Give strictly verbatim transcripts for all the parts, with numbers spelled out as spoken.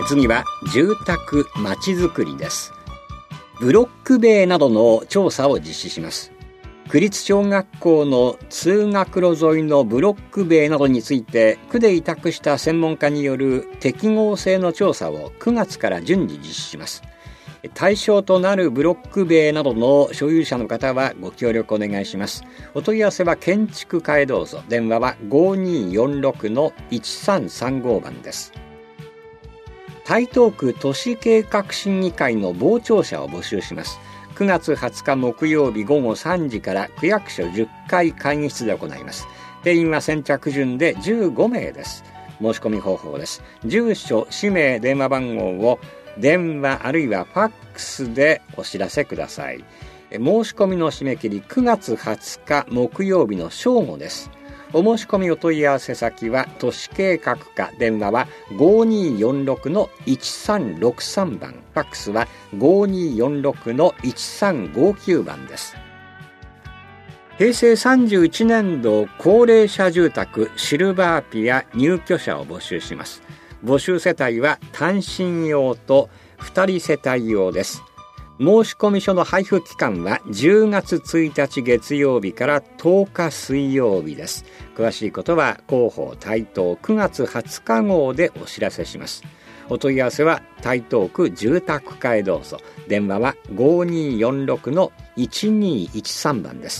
次は住宅まちづくりです。ブロック塀などの調査を実施します。区立小学校の通学路沿いのブロック塀などについて区で委託した専門家による適合性の調査をくがつから順次実施します。対象となるブロック塀などの所有者の方はご協力お願いします。お問い合わせは建築課へどうぞ。電話は ごにーよんろくのいちさんさんご 番です。台東区都市計画審議会の傍聴者を募集します。くがつはつか木曜日ごごさんじから区役所じゅっかい会議室で行います。定員は先着順でじゅうごめいです。申し込み方法です。住所、氏名、電話番号を電話あるいはファックスでお知らせください。申し込みの締め切りくがつはつか木曜日の正午です。お申し込みお問い合わせ先は都市計画課、電話は ごにーよんろくのいちさんろくさん 番、ファックスは ごにーよんろくのいちさんごきゅう 番です。平成さんじゅういちねん度高齢者住宅シルバーピア入居者を募集します。募集世帯は単身用とふたり世帯用です。申込書の配布期間はじゅうがつついたち月曜日からとおか水曜日です。詳しいことは広報台東くがつはつか号でお知らせします。お問い合わせは台東区住宅課へどうぞ。電話は ごにーよんろくのいちにーいちさん 番です。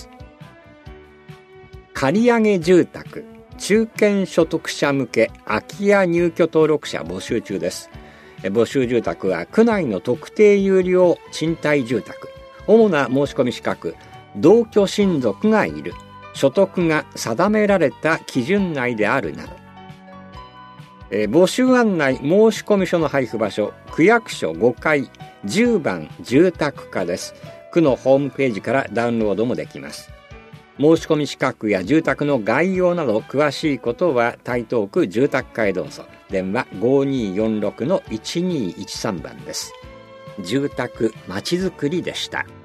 借り上げ住宅中堅所得者向け空き家入居登録者募集中です。募集住宅は区内の特定有料賃貸住宅、主な申し込み資格、同居親族がいる、所得が定められた基準内であるなど。えー、募集案内申込書の配布場所、区役所ごかいじゅうばん住宅課です。区のホームページからダウンロードもできます。申し込み資格や住宅の概要など詳しいことは台東区住宅課へどうぞ。電話 ごにーよんろくのいちにーいちさん 番です。住宅まちづくりでした。